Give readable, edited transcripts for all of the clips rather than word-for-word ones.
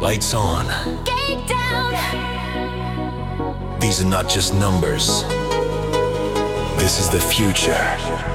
Lights on. Gate down. These are not just numbers. This is the future.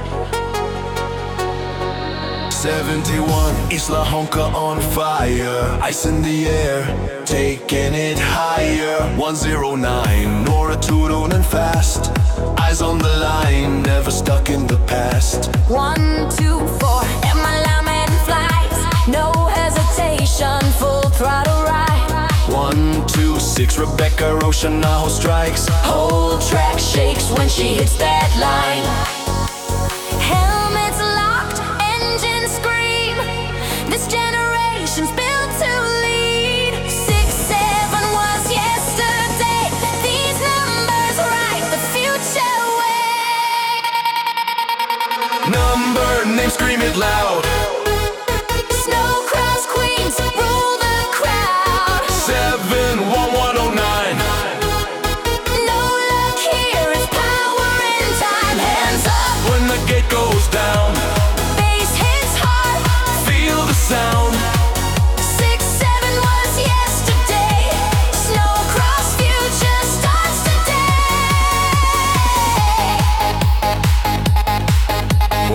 71, Isla Honka on fire. Ice in the air, taking it higher. 109, Nora Turunen fast. Eyes on the line, never stuck in the past. 1, 2, 4, Emma Lamb flies. No hesitation, full throttle ride. 1, 2, 6, Rebecca Roshanaho strikes. Whole track shakes when she hits that line. Helmets locked, engines scream. This generation's built to lead. 6-7 was yesterday. These numbers write the future way. Number, name, scream it loud. Snow Cross Queens rule the crowd. 71109. No luck here, it's power in time. Hands up, When the gate goes down, bass hits hard. feel the sound. 6-7 was yesterday. Snow Cross future starts today.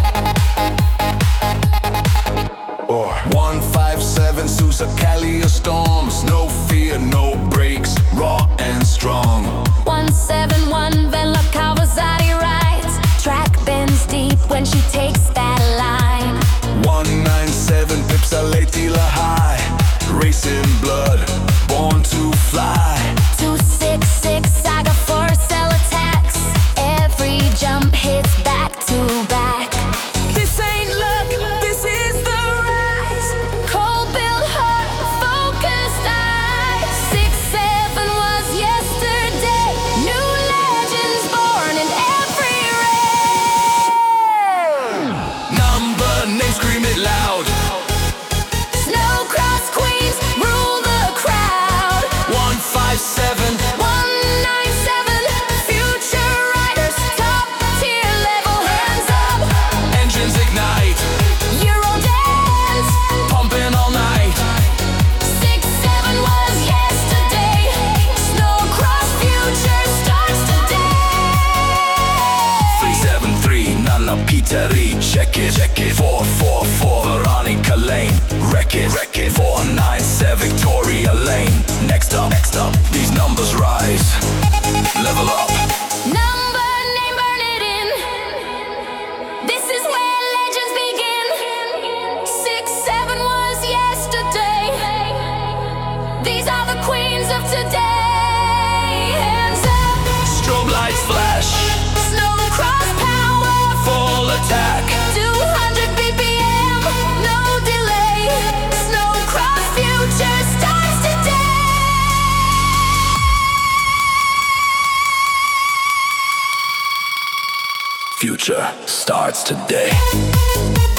Or 157 Sousa Callia storms. No fear, no brakes, raw and strong. 171 Vela Kawasaki rides. Track bends deep when she takes that line. 197 Pipsa Letila High. Racing blood, born to fly. 266 Saga 4 cell attacks. Every jump hits back to back. This ain't luck, this is the rise. Cold built heart, focused eyes. 6-7 was yesterday. New legends born in every race. Number, name, scream it loud. Snow Cross Queens rule the crowd. 157. 197 future riders, top tier level, hands up. Engines ignite, Euro dance. pumping all night. 6-7 was yesterday. Snow Cross future starts today. 373 Nana Peteri, check it, check it. 444 Veronica Lane, wreck it, wreck it. 497 Victoria Lane. Next up, these numbers rise. Level up. Number, name, burn it in. This is where legends begin. 6-7 was yesterday. These are the queens of today. Hands up, Strobe lights flash, Snow Cross power. full attack. 200 BPM, no delay. Snow Cross future starts today. Future starts today.